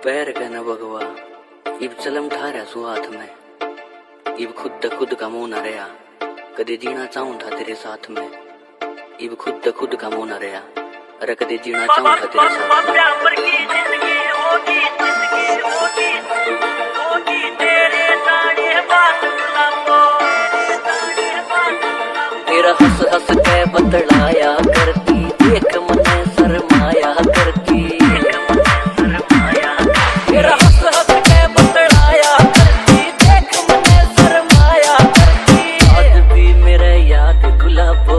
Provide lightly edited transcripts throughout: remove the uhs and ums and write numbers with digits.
पैर का न भगवा इब चलम ठारा सु हाथ में, इब खुद का मुंह न रहा, कदे जीना चाहूं था तेरे साथ में। इब खुद का मुंह न रहा, अरे कदे जीना चाहूं था तेरे साथ में। तेरा हंस हंस के बतलाया करती, देख मने शर्माया करती। तेरा हंस हंस के बतलाया करती, देख मने शर्माया करती। आज भी मेरे याद गुलाबो,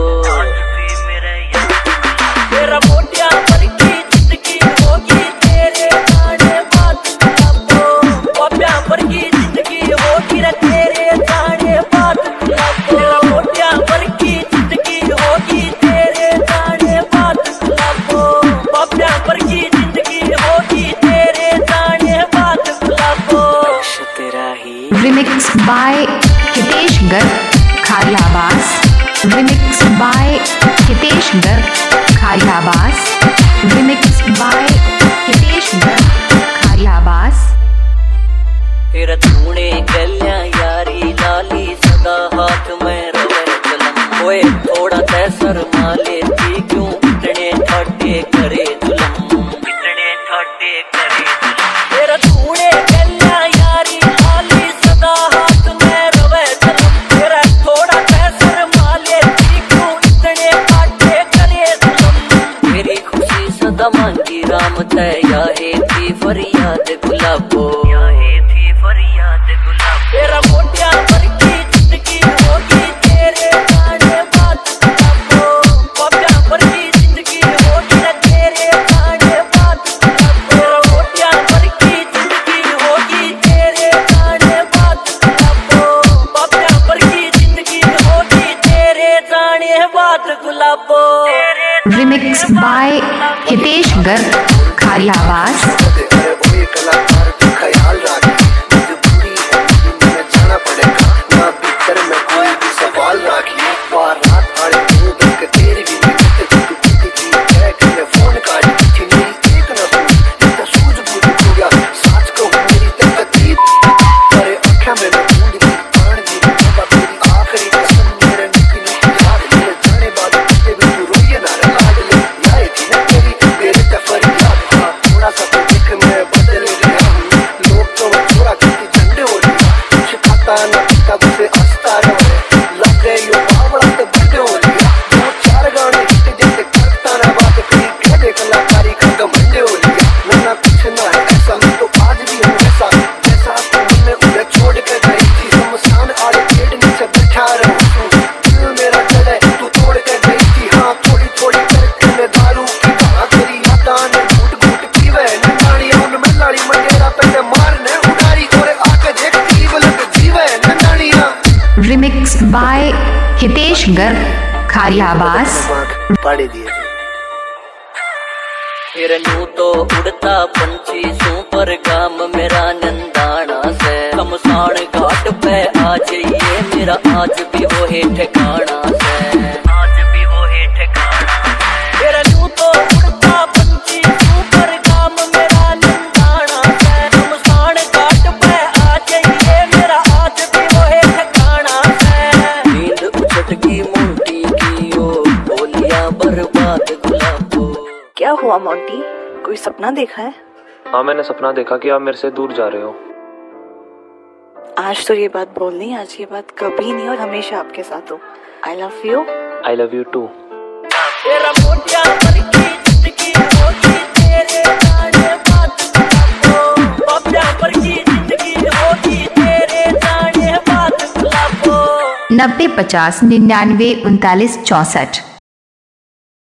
तेरा मोटिया पर की जिंदगी होगी तेरे जाने बाद गुलाबो। बाब्या पर की जिंदगी होगी रे तेरे जाने बाद गुलाबो। तेरा मोटिया पर की जिंदगी होगी तेरे जाने बाद गुलाबो। बाब्या पर की जिंदगी होगी तेरे जाने बाद गुलाबो। तेरा ही remix by Hitesh Garg Khariyabas. Remix by Hitesh Garg Khariyabas. Remix by Hitesh Garg Khariyabas. तेरा तूने गलियां यारी लाली सदा हाथ में रवे कलम। ओए थोड़ा तै शर्मा लेती क्यों, इतने ठाटे करे जुलम, इतने ठाटे करे जुलम। तेरा तूने गलियां यारी लाली सदा हाथ में रवे कलम। तेरा थोड़ा तै शर्मा लेती क्यों, इतने ठाटे करे जुलम। मेरी खुशी सदा मांगी राम तय, याहे थी फरियाद गुलाबो, याहे थी फरियाद गुलाबो। तेरा मोटिया पर की जिंदगी होगी तेरे जाने बाद गुलाबो। बाब्या पर की जिंदगी होगी रे तेरे जाने बाद गुलाबो। तेरा मोटिया पर की जिंदगी होगी तेरे जाने बाद गुलाबो। बाब्या पर की जिंदगी होगी तेरे जाने बाद Gulabo. Remix by Hitesh Garg Khariyabas. Remix by Hitesh Garg Khariyabas. पाड़े दिए फिर यूं तो उड़ता पंछी सू पर गाम मेरा नंदाना से। शमशान घाट पे आज ये मेरा आज भी वो है ठिकाना से, आज भी वो है ठिकाना। फिर यूं तो उड़ता पंछी सू पर गाम मेरा नंदाना से। शमशान घाट पे आज ये मेरा आज भी वो है ठिकाना से। नींद उछटकी मोटी की ओ बोलिया बर्बाद गुलाबो। क्या हुआ मोंटी, कोई सपना देखा है? हाँ, मैंने सपना देखा कि आप मेरे से दूर जा रहे हो। आज तो ये बात बोलनी, आज ये बात कभी नहीं और हमेशा आपके साथ हो। I love you. I love you too. तेरा मोटिया पर की जिंदगी होगी तेरे जाने बाद गुलाबो। बाब्या पर की जिंदगी होगी तेरे जाने बाद गुलाबो। 90 50 99 39 64।